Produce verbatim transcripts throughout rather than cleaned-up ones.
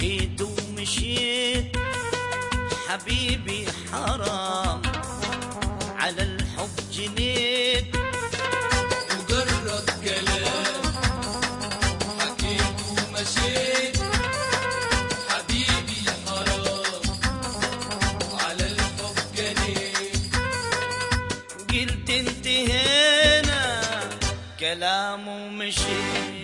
حكيت ومشيت حبيبي حرام على الحب جنيت. مجرد كلام حكيت ومشيت حبيبي حرام على الحب جنيت. قلت انتهينا كلام ومشيت.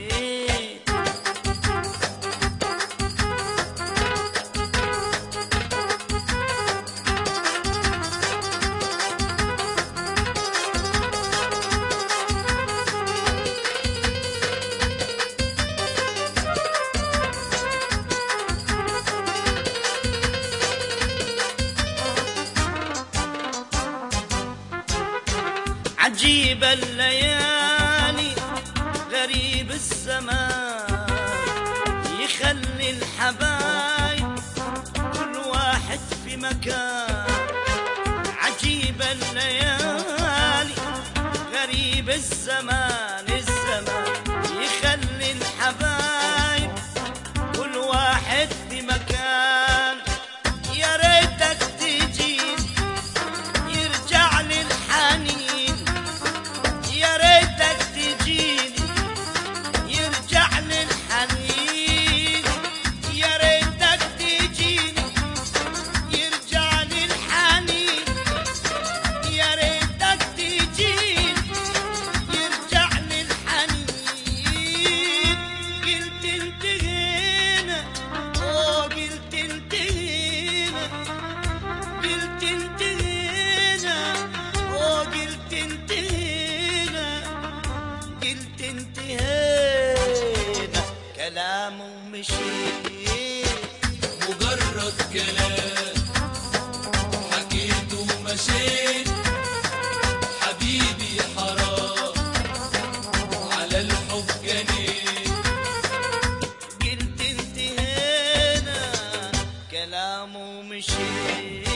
عجيب الليالي غريب الزمان يخلي الحبايب كل واحد في مكان. عجيب الليالي غريب الزمان الزمان يخلي الحبايب كل واحد في مكان. يا ريتك تجي يرجع لي الحنين، يا ريتك تجيني يرجع لي الحنين، يا ريتك تجيني يرجع لي الحنين، يا ريتك تجيني يرجع لي الحنين. قلت انتهينا اوه قلت انتهينا، قلت انتهينا اوه قلت انتهينا، قلت انتهينا كلام ومشيت. مجرد كلام حكيت ومشيت حبيبي حرام على الحب جنيت. قلت انتهينا كلام ومشيت.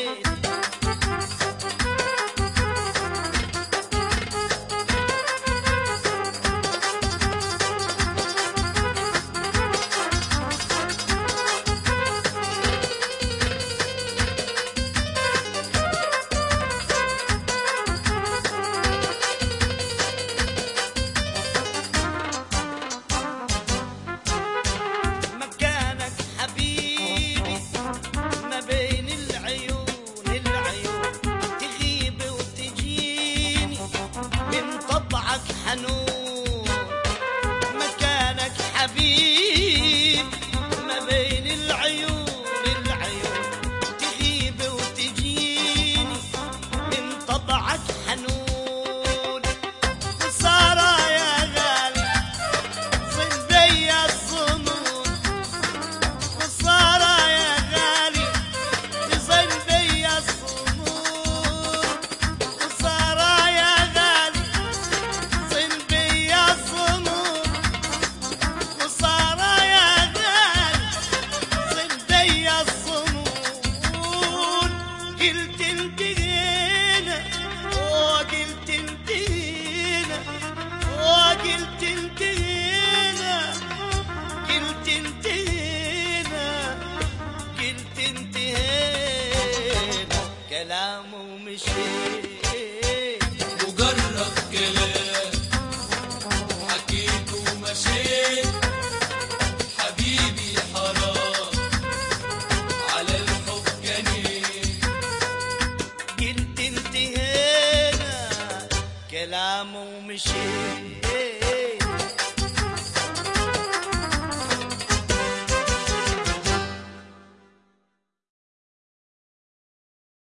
مكانك حبيبي ما بين العيون العيون تغيب وتجيني من طبعك حنون. مكانك حبيبي ما بين العيون العيون تغيب وتجيني من طبعك حنون. خسارة يا غالي صن بيا الظنون، خسارة يا غالي صن بيا الظنون، خسارة يا غالي صن بيا الظنون، خسارة يا غالي صن بيا الظنون. قلت انتهينا اوه قلت انتهينا اوه قلت انتهينا، قلت انتهينا قلت انتهينا كلام ومشيت. مجرد كلام حكيت ومشيت حبيبي حرام على الحب جنيت. قلت انتهينا كلام ومشيت.